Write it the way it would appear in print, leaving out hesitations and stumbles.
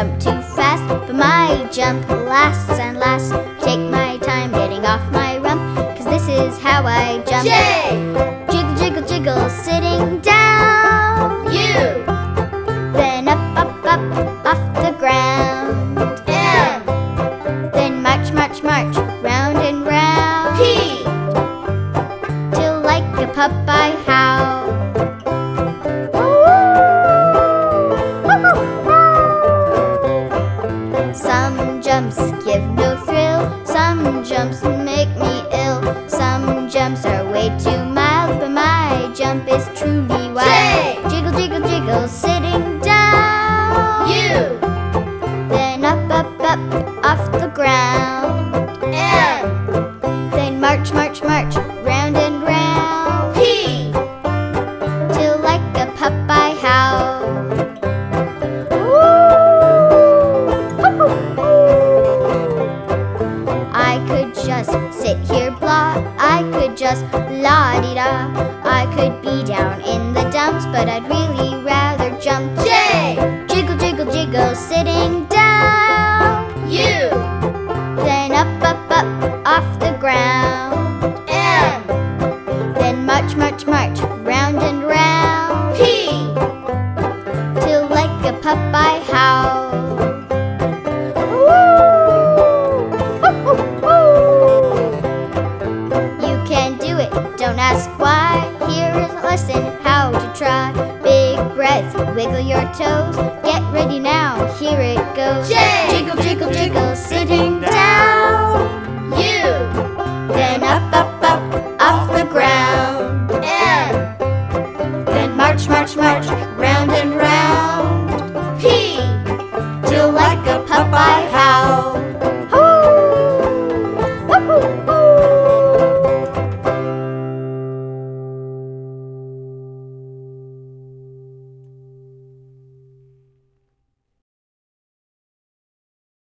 jump too fast, but my jump lasts and lasts. Take my time getting off my rump, 'cause this is how I jump. J! Jiggle, jiggle, jiggle, sitting down. U! Then up, up, up, off the ground. M! Then march, march, march, round and round. P! Till like a pup I howl. Some jumps give no thrill, some jumps make me ill. Some jumps are way too mild, but my jump is truly wild. J! Jiggle, jiggle, jiggle, sitting down. U! Then up, up, up, off the ground. M! Then march, march, march, round and round. P! Till like a pup I howl. I could just sit here blah, I could just la-di-da. I could be down in the dumps, but I'd really rather jump. J! Jiggle, jiggle, jiggle, sitting down. U! Then up, up, up, off the ground. M! Then march, march, march, round and round. P! Till like a pup I howl. You can do it, don't ask why. Here is a lesson how to try. Big breath, wiggle your toes. Get ready now, here it goes. J! Jiggle, jiggle, jiggle, sitting down. U! Then up, up, up, off the ground. M! Then march, march, march, round and round. P! Till like a pup I howl.